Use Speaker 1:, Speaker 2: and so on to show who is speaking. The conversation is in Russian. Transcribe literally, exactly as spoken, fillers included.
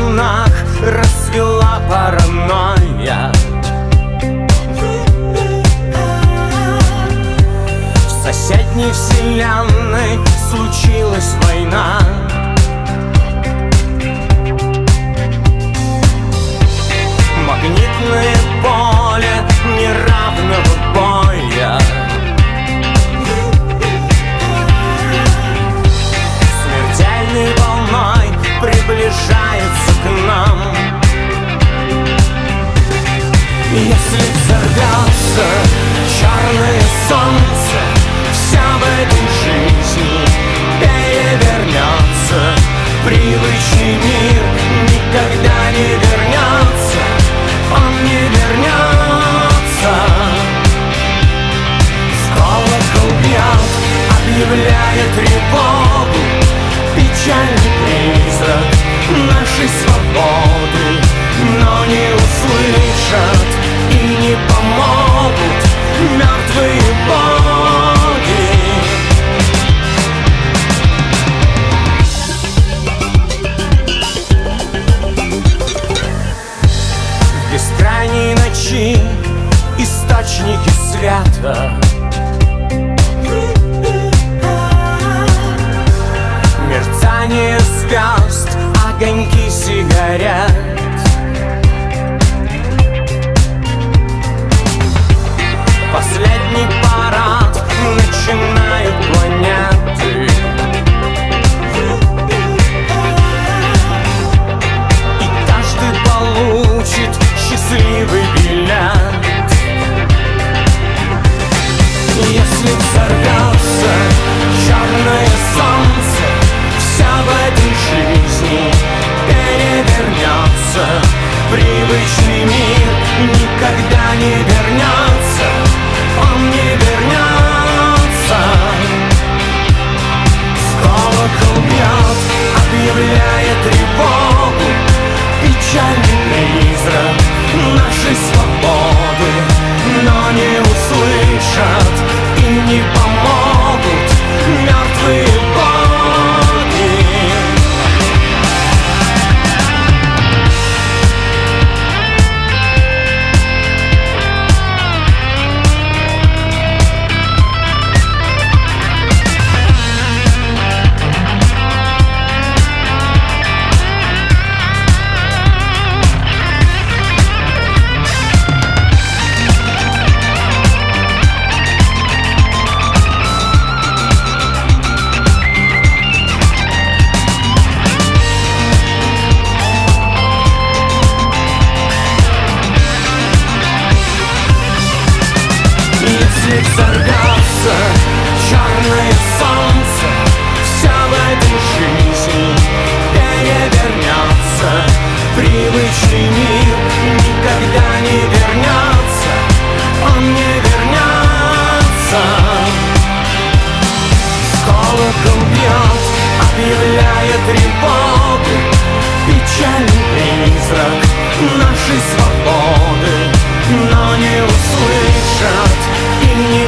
Speaker 1: стенах расцвела паранойя. В соседней вселенной случилась война. Магнитное поле неравного боя. Смертельной волной приближается к нам. Если взорвется черное солнце, вся в этой жизни перевернется. Привычный мир никогда не вернется. Он не вернется. В колокол бьет, объявляя тревогу, печальный призрак нашей свободы. Но не услышат и не помогут мертвые боги. В бескрайней ночи источники света. Мерцание звезд, огоньки сигарет. Последний парад начинают планеты. И каждый получит счастливый билет. Если взорвется черное солнце, вся в этой жизни перевернется. Привычный мир никогда не вернется. Он не вернется. В колокол бьет, объявляя тревогу, печальный призрак нашей свободы. Но не услышат и не помогут мертвые боги. Если взорвется черное солнце, вся в этой жизни перевернется. Привычный мир никогда не вернется. Он не вернется. Колокол бьет, объявляя тревогу, печальный призрак нашей свободы. Но не услышат и не